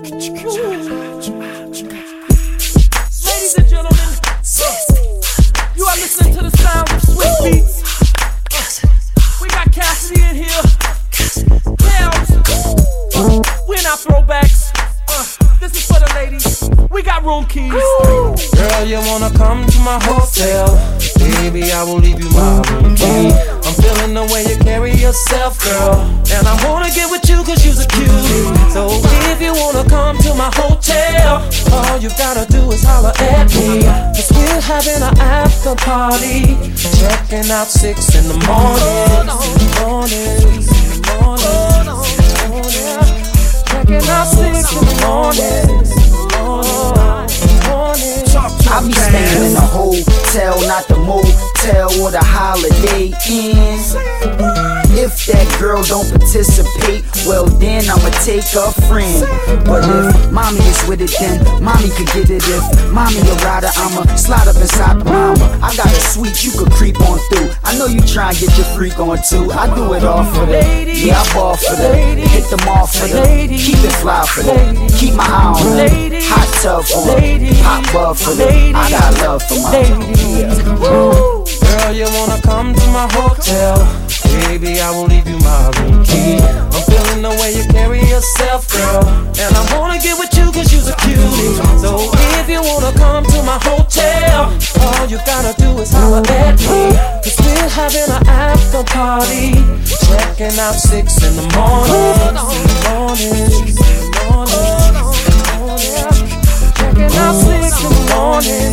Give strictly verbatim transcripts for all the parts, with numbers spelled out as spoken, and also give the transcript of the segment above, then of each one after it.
Ladies and gentlemen, you are listening to the sound of Swiss Beats. Uh, we got Cassidy in here. Tails. Uh, we're not throwbacks. Uh, this is for the ladies. We got room keys. Girl, you wanna come to my hotel? Baby, I will leave you my room key. I'm feeling the way you carry yourself, girl, and I wanna get with you cause you's a cutie. So if you wanna come to my hotel, all you gotta do is holler at me. Cause we're having an after party, checking out six in the morning. Morning, morning, morning. Checking out six in the morning. I be staying in a hotel, not the motel or the Holiday Inn. If that girl don't participate, well then I'ma take a friend. But if mommy is with it, then mommy could get it. If mommy a rider, I'ma slide up inside the mama. I got a suite you could creep on through. I know you try and get your freak on too. I do it all for that. Yeah, I ball for that. Hit them all for that. Keep it fly for that. Keep my eye on her. Hot tub for her. Hot bub for that. I got love for my yeah. Girl, you wanna come to my hotel? Baby, I will leave you my room key. I'm feeling the way you carry yourself, girl, and I wanna get with you cause you's a cutie. So if you wanna come to my hotel, all you gotta do is holler at me. Cause we're having an after party, checking out six in the morning. Morning, morning, morning. Checking out six in the morning.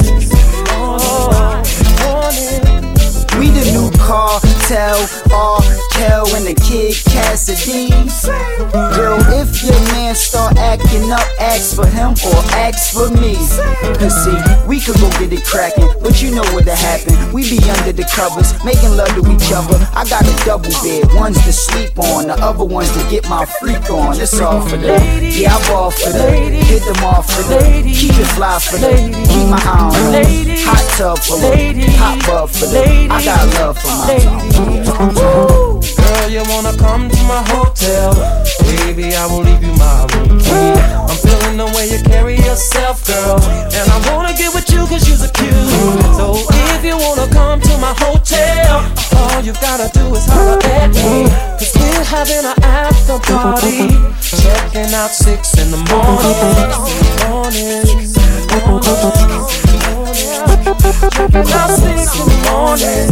We the new cartel, R. Kel and the Kid Cassidy. Girl, if your man start acting up, ask for him or ask for me. Cause see, we could go get it crackin', but you know what'll happen. We be under the covers, making love to each other. I got a double bed, one's to sleep on, the other one's to get my freak on. It's all for that. Yeah, I ball for that. Hit them off for that. Keep it fly for that. Keep my eye on that. Hot tub for that. Hot bub for that. I got love for my Girl, you wanna come to my hotel? Baby, I will leave you my room key. I'm feeling the way you carry yourself, girl, and I wanna get with you cause you's a cutie. So if you wanna come to my hotel, all you gotta do is holler at me. Cause we're having an after party, checking out six in the morning. Morning, morning, checking out six in the morning.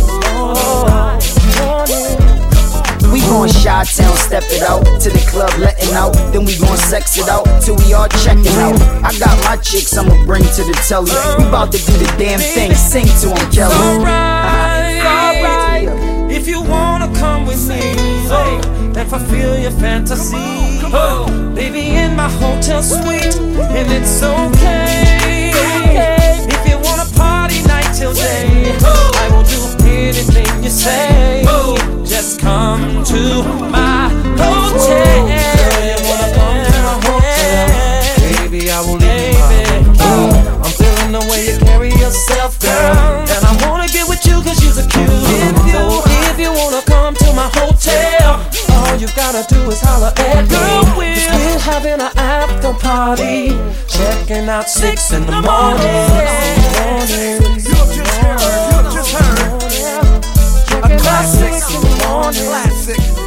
We gon' Chi-Town, step it out to the club, letting out. Then we gon' sex it out till we all checking out. I got my chicks, I'ma bring to the telly. We bout to do the damn thing, sing to them, Kelly. Alright, alright. If you wanna come with me, oh, and fulfill your fantasy, oh, baby, in my hotel suite, and it's okay. If you wanna party night till day, I will do anything you say. Just come to my hotel. Girl, you wanna come to my hotel? Baby, I will leave you my key. I'm feeling the way you carry yourself, girl, and I wanna get with you cause you's a cutie. So if you wanna come to my hotel, all you gotta do is holler at me. Cause we're having an after party, checking out six in the morning. Morning, A classic, classic.